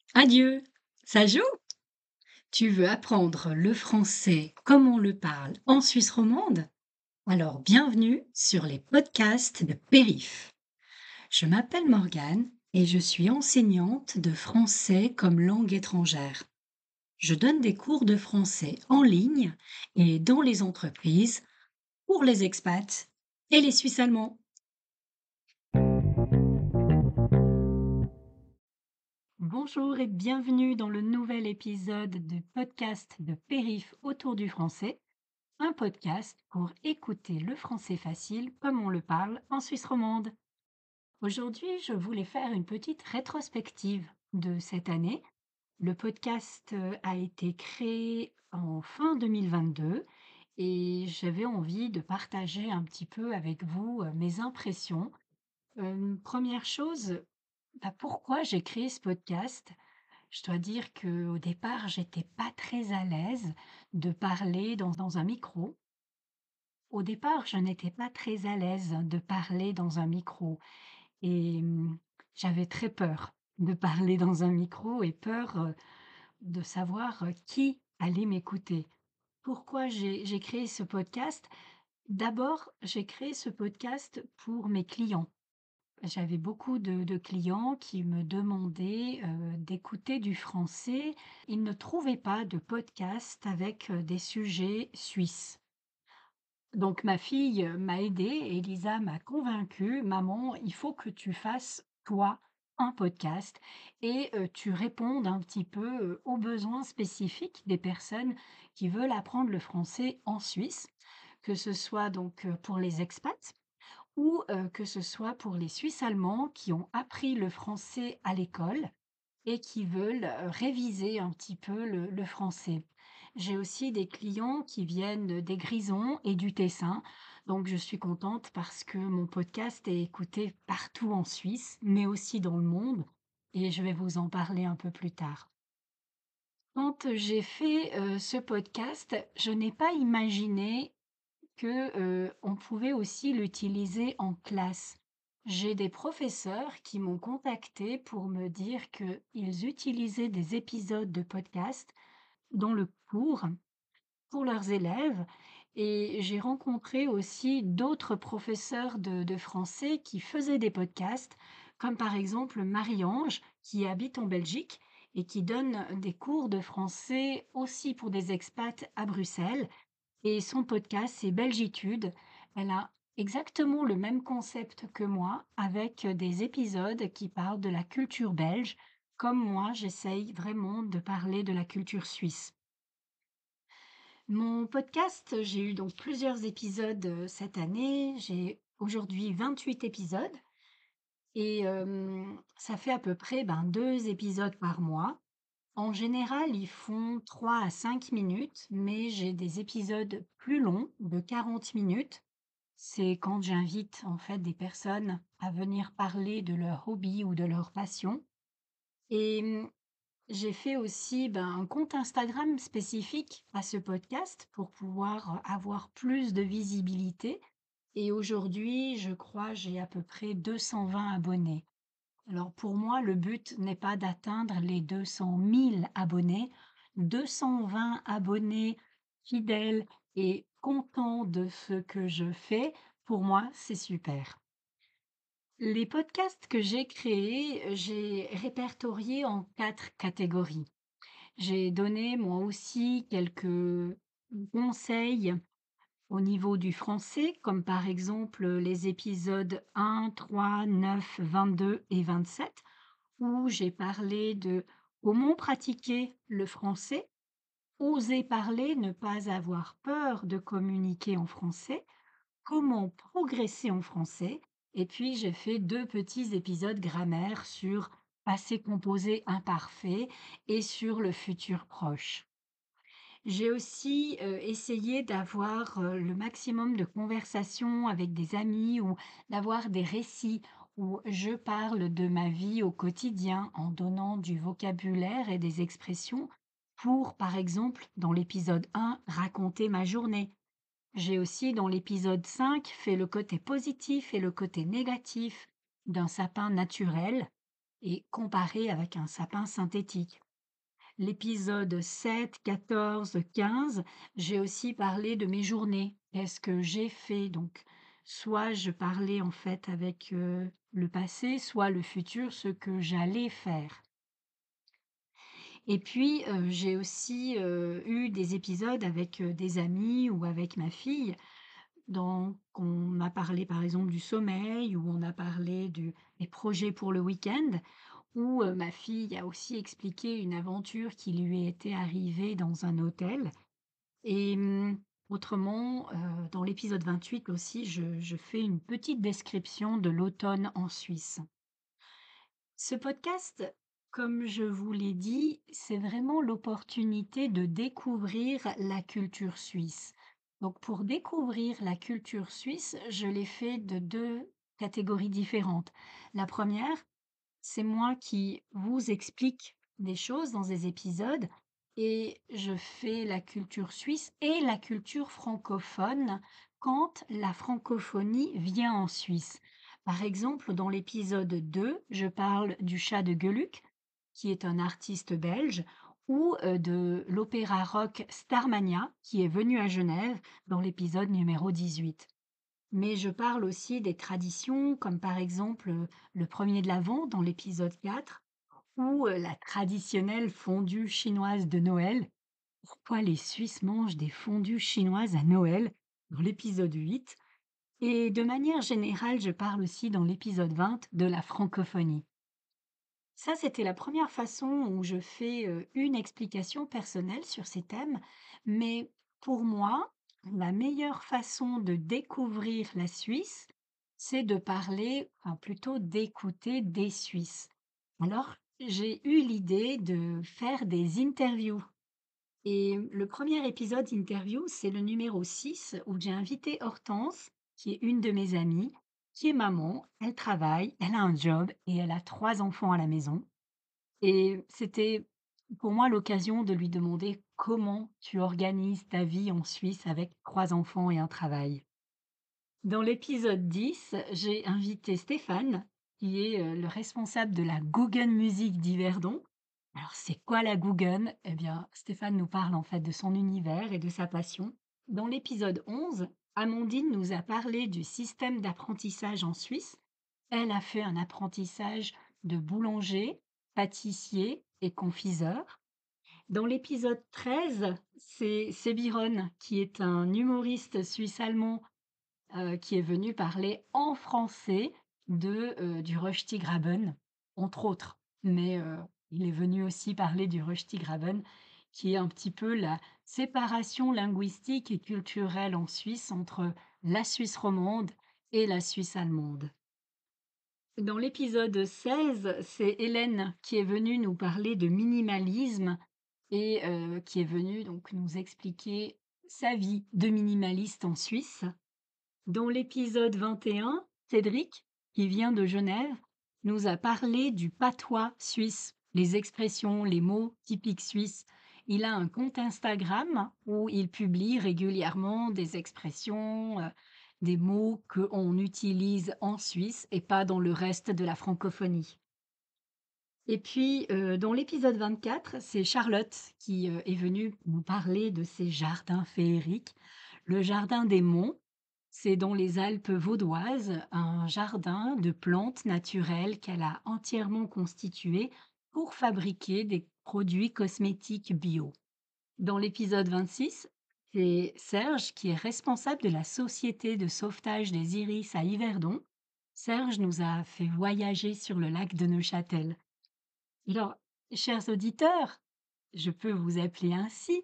Adieu, ça joue? Tu veux apprendre le français comme on le parle en Suisse romande? Alors bienvenue sur les podcasts de Périph. Je m'appelle Morgane et je suis enseignante de français comme langue étrangère. Je donne des cours de français en ligne et dans les entreprises pour les expats et les Suisses allemands. Bonjour et bienvenue dans le nouvel épisode du podcast de Périph autour du français. Un podcast pour écouter le français facile comme on le parle en Suisse romande. Aujourd'hui, je voulais faire une petite rétrospective de cette année. Le podcast a été créé en fin 2022 et j'avais envie de partager un petit peu avec vous mes impressions. Première chose, pourquoi j'ai créé ce podcast? Je dois dire qu'au départ, j'étais pas très à l'aise de parler dans un micro. Au départ, je n'étais pas très à l'aise de parler dans un micro et j'avais très peur de parler dans un micro et peur, de savoir, qui allait m'écouter. Pourquoi j'ai créé ce podcast? D'abord, j'ai créé ce podcast pour mes clients. J'avais beaucoup de clients qui me demandaient, d'écouter du français. Ils ne trouvaient pas de podcast avec, des sujets suisses. Donc ma fille, m'a aidée, Elisa m'a convaincue: «Maman, il faut que tu fasses, toi, un podcast et tu répondes un petit peu, aux besoins spécifiques des personnes qui veulent apprendre le français en Suisse», que ce soit donc, pour les expats ou que ce soit pour les Suisses allemands qui ont appris le français à l'école et qui veulent, réviser un petit peu le français. J'ai aussi des clients qui viennent des Grisons et du Tessin, donc je suis contente parce que mon podcast est écouté partout en Suisse, mais aussi dans le monde et je vais vous en parler un peu plus tard. Quand j'ai fait, ce podcast, je n'ai pas imaginé que, on pouvait aussi l'utiliser en classe. J'ai des professeurs qui m'ont contactée pour me dire qu'ils utilisaient des épisodes de podcast dans le cours pour leurs élèves et j'ai rencontré aussi d'autres professeurs de français qui faisaient des podcasts, comme par exemple Marie-Ange qui habite en Belgique et qui donne des cours de français aussi pour des expats à Bruxelles et son podcast, c'est Belgitude. Elle a exactement le même concept que moi, avec des épisodes qui parlent de la culture belge, comme moi, j'essaye vraiment de parler de la culture suisse. Mon podcast, j'ai eu donc plusieurs épisodes cette année. J'ai aujourd'hui 28 épisodes et ça fait à peu près 2 épisodes par mois. En général, ils font 3 à 5 minutes, mais j'ai des épisodes plus longs, de 40 minutes. C'est quand j'invite en fait des personnes à venir parler de leur hobby ou de leur passion. Et j'ai fait aussi un compte Instagram spécifique à ce podcast pour pouvoir avoir plus de visibilité. Et aujourd'hui, je crois, j'ai à peu près 220 abonnés. Alors pour moi, le but n'est pas d'atteindre les 200 000 abonnés. 220 abonnés fidèles et contents de ce que je fais, pour moi, c'est super. Les podcasts que j'ai créés, j'ai répertorié en 4 catégories. J'ai donné moi aussi quelques conseils au niveau du français, comme par exemple les épisodes 1, 3, 9, 22 et 27 où j'ai parlé de comment pratiquer le français, oser parler, ne pas avoir peur de communiquer en français, comment progresser en français, et puis j'ai fait 2 petits épisodes grammaire sur passé composé imparfait et sur le futur proche. J'ai aussi, essayé d'avoir, le maximum de conversations avec des amis ou d'avoir des récits où je parle de ma vie au quotidien en donnant du vocabulaire et des expressions pour, par exemple, dans l'épisode 1, raconter ma journée. J'ai aussi, dans l'épisode 5, fait le côté positif et le côté négatif d'un sapin naturel. et comparé avec un sapin synthétique. L'épisode 7, 14, 15, j'ai aussi parlé de mes journées. Qu'est-ce que j'ai fait? Donc, soit je parlais en fait avec le passé, soit le futur, ce que j'allais faire. Et puis, j'ai aussi eu des épisodes avec des amis ou avec ma fille. Donc, on a parlé par exemple du sommeil ou on a parlé des projets pour le week-end, où ma fille a aussi expliqué une aventure qui lui était arrivée dans un hôtel. Et autrement, dans l'épisode 28 aussi, je fais une petite description de l'automne en Suisse. Ce podcast, comme je vous l'ai dit, c'est vraiment l'opportunité de découvrir la culture suisse. Donc pour découvrir la culture suisse, je l'ai fait de 2 catégories différentes. La première, c'est moi qui vous explique des choses dans des épisodes et je fais la culture suisse et la culture francophone quand la francophonie vient en Suisse. Par exemple, dans l'épisode 2, je parle du chat de Gueluc, qui est un artiste belge, ou de l'opéra rock Starmania, qui est venu à Genève dans l'épisode numéro 18. Mais je parle aussi des traditions, comme par exemple, le 1er de l'Avent dans l'épisode 4 ou, la traditionnelle fondue chinoise de Noël. Pourquoi les Suisses mangent des fondues chinoises à Noël? Dans l'épisode 8 et de manière générale, je parle aussi dans l'épisode 20 de la francophonie. Ça, c'était la première façon où je fais, une explication personnelle sur ces thèmes, mais pour moi, la meilleure façon de découvrir la Suisse, c'est de parler, enfin plutôt d'écouter des Suisses. Alors, j'ai eu l'idée de faire des interviews et le premier épisode interview, c'est le numéro 6 où j'ai invité Hortense, qui est une de mes amies, qui est maman, elle travaille, elle a un job et elle a 3 enfants à la maison. Et c'était pour moi l'occasion de lui demander: «Comment tu organises ta vie en Suisse avec 3 enfants et un travail?» Dans l'épisode 10, j'ai invité Stéphane, qui est, le responsable de la Guggen Music d'Yverdon. Alors c'est quoi la Guggen? Eh bien, Stéphane nous parle en fait de son univers et de sa passion. Dans l'épisode 11, Amandine nous a parlé du système d'apprentissage en Suisse. Elle a fait un apprentissage de boulanger, pâtissier et confiseur. Dans l'épisode 13, c'est Byron, qui est un humoriste suisse-allemand, qui est venu parler en français du Röstigraben, entre autres. Mais, il est venu aussi parler du Röstigraben, qui est un petit peu la séparation linguistique et culturelle en Suisse entre la Suisse romande et la Suisse allemande. Dans l'épisode 16, c'est Hélène qui est venue nous parler de minimalisme et qui est venue donc nous expliquer sa vie de minimaliste en Suisse. Dans l'épisode 21, Cédric, qui vient de Genève, nous a parlé du patois suisse, les expressions, les mots typiques suisses. Il a un compte Instagram où il publie régulièrement des expressions, des mots qu'on utilise en Suisse et pas dans le reste de la francophonie. Et puis, dans l'épisode 24, c'est Charlotte qui, est venue nous parler de ses jardins féeriques. Le jardin des Monts, c'est dans les Alpes vaudoises, un jardin de plantes naturelles qu'elle a entièrement constitué pour fabriquer des produits cosmétiques bio. Dans l'épisode 26, c'est Serge qui est responsable de la société de sauvetage des iris à Yverdon. Serge nous a fait voyager sur le lac de Neuchâtel. Alors, chers auditeurs, je peux vous appeler ainsi,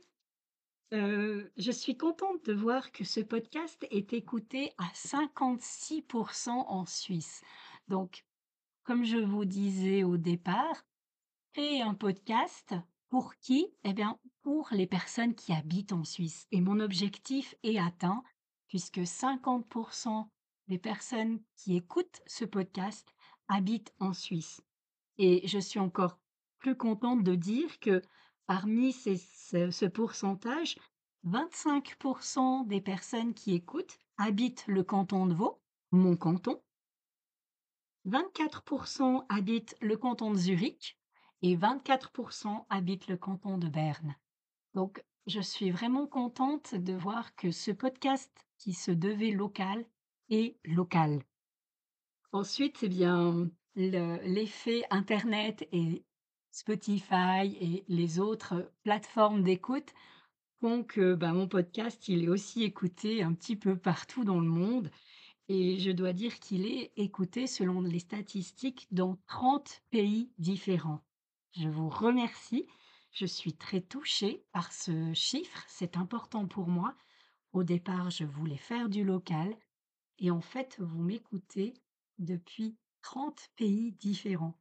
je suis contente de voir que ce podcast est écouté à 56 en Suisse. Donc, comme je vous disais au départ, créer un podcast pour qui? Eh bien, pour les personnes qui habitent en Suisse et mon objectif est atteint puisque 50 des personnes qui écoutent ce podcast habitent en Suisse. Et je suis encore plus contente de dire que parmi ce pourcentage, 25 des personnes qui écoutent habitent le canton de Vaud, mon canton, 24 habitent le canton de Zurich et 24 habitent le canton de Berne. Donc, je suis vraiment contente de voir que ce podcast qui se devait local est local. Ensuite, eh bien, l'effet internet et Spotify et les autres plateformes d'écoute font que, bah, mon podcast, il est aussi écouté un petit peu partout dans le monde et je dois dire qu'il est écouté selon les statistiques dans 30 pays différents. Je vous remercie. Je suis très touchée par ce chiffre, c'est important pour moi. Au départ, je voulais faire du local et en fait, vous m'écoutez depuis 30 pays différents.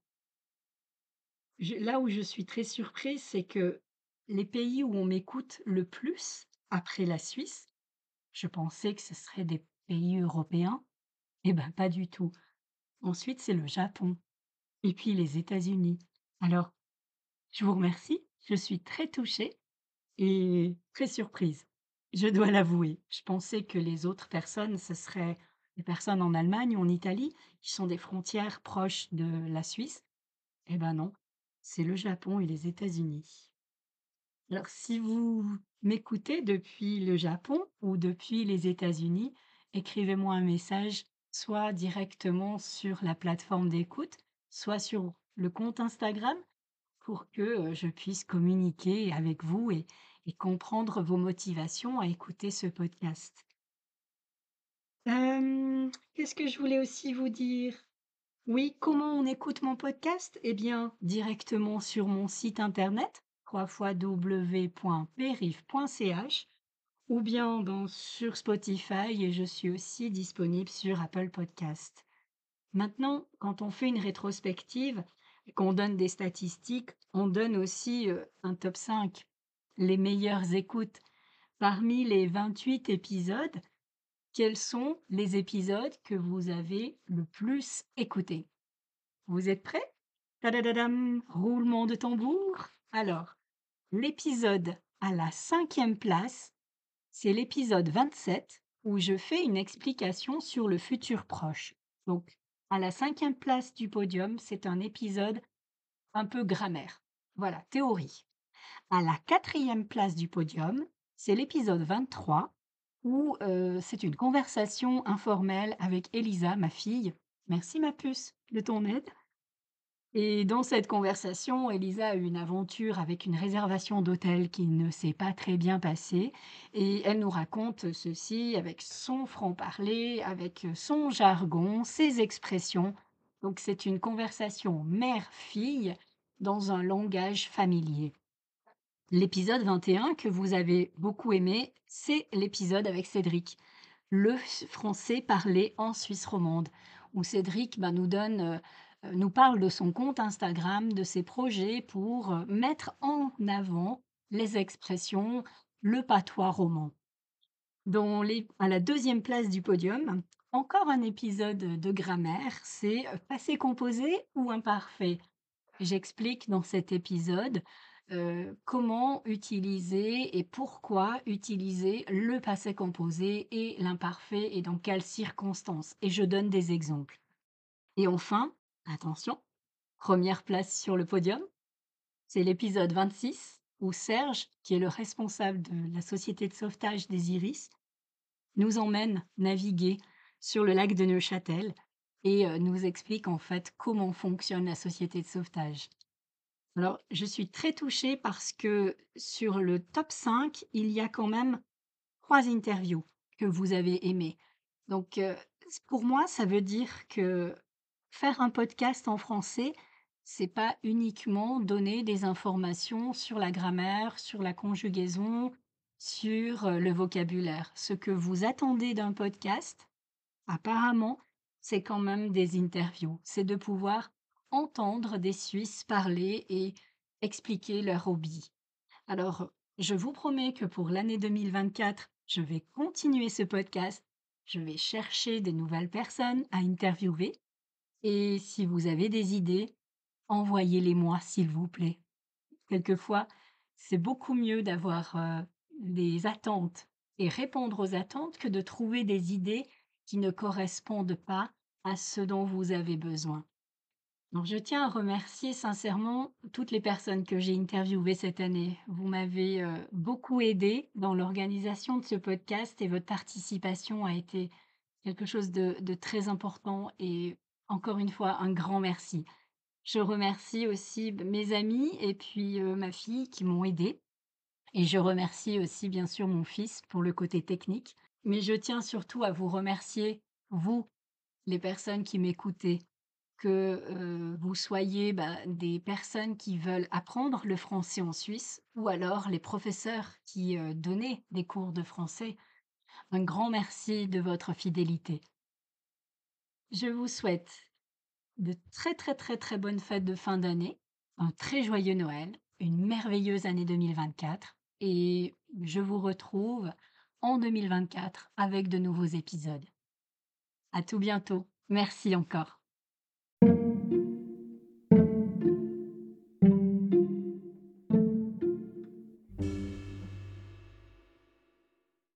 Là où je suis très surprise, c'est que les pays où on m'écoute le plus après la Suisse, je pensais que ce seraient des pays européens. Eh ben, pas du tout. Ensuite, c'est le Japon et puis les États-Unis. Alors, je vous remercie, je suis très touchée et très surprise. Je dois l'avouer. Je pensais que les autres personnes, ce seraient des personnes en Allemagne ou en Italie, qui sont des frontières proches de la Suisse. Eh ben non, c'est le Japon et les États-Unis. Alors, si vous m'écoutez depuis le Japon ou depuis les États-Unis, écrivez-moi un message, soit directement sur la plateforme d'écoute, soit sur le compte Instagram pour que, je puisse communiquer avec vous et comprendre vos motivations à écouter ce podcast. Qu'est-ce que je voulais aussi vous dire? Oui, comment on écoute mon podcast? Eh bien, directement sur mon site internet, www.perif.ch ou bien sur Spotify et je suis aussi disponible sur Apple Podcast. Maintenant, quand on fait une rétrospective et qu'on donne des statistiques, on donne aussi un top 5, les meilleures écoutes. Parmi les 28 épisodes, quels sont les épisodes que vous avez le plus écoutés? Vous êtes prêts? Tadadadam, roulement de tambour. Alors, l'épisode à la 5e place, c'est l'épisode 27 où je fais une explication sur le futur proche. Donc, à la 5e place du podium, c'est un épisode un peu grammaire. Voilà, théorie. À la 4e place du podium, c'est l'épisode 23 où c'est une conversation informelle avec Elisa, ma fille. Merci ma puce de ton aide. Et dans cette conversation, Elisa a eu une aventure avec une réservation d'hôtel qui ne s'est pas très bien passée et elle nous raconte ceci avec son franc-parler, avec son jargon, ses expressions. Donc c'est une conversation mère-fille dans un langage familier. L'épisode 21 que vous avez beaucoup aimé, c'est l'épisode avec Cédric, le français parlé en Suisse romande, où Cédric, nous parle de son compte Instagram, de ses projets pour, mettre en avant les expressions, le patois roman. À la 2e place du podium, encore un épisode de grammaire, c'est, passé composé ou imparfait. J'explique dans cet épisode, comment utiliser et pourquoi utiliser le passé composé et l'imparfait et dans quelles circonstances et je donne des exemples. Et enfin, attention, 1re place sur le podium, c'est l'épisode 26 où Serge, qui est le responsable de la société de sauvetage des Iris, nous emmène naviguer sur le lac de Neuchâtel et nous explique en fait comment fonctionne la société de sauvetage. Alors, je suis très touchée parce que sur le top 5, il y a quand même 3 interviews que vous avez aimées. Donc, pour moi, ça veut dire que faire un podcast en français, c'est pas uniquement donner des informations sur la grammaire, sur la conjugaison, sur, le vocabulaire. Ce que vous attendez d'un podcast, apparemment, c'est quand même des interviews. C'est de pouvoir entendre des Suisses parler et expliquer leur hobby. Alors, je vous promets que pour l'année 2024, je vais continuer ce podcast. Je vais chercher des nouvelles personnes à interviewer. Et si vous avez des idées, envoyez-les-moi, s'il vous plaît. Quelquefois, c'est beaucoup mieux d'avoir, des attentes et répondre aux attentes que de trouver des idées qui ne correspondent pas à ce dont vous avez besoin. Donc je tiens à remercier sincèrement toutes les personnes que j'ai interviewées cette année. Vous m'avez, beaucoup aidée dans l'organisation de ce podcast et votre participation a été quelque chose de très important et encore une fois, un grand merci. Je remercie aussi mes amis et puis, ma fille qui m'ont aidée et je remercie aussi bien sûr mon fils pour le côté technique. Mais je tiens surtout à vous remercier, vous, les personnes qui m'écoutez, que, vous soyez, des personnes qui veulent apprendre le français en Suisse ou alors les professeurs qui, donnaient des cours de français. Un grand merci de votre fidélité. Je vous souhaite de très, très, très, très bonnes fêtes de fin d'année, un très joyeux Noël, une merveilleuse année 2024 et je vous retrouve en 2024 avec de nouveaux épisodes. À tout bientôt. Merci encore.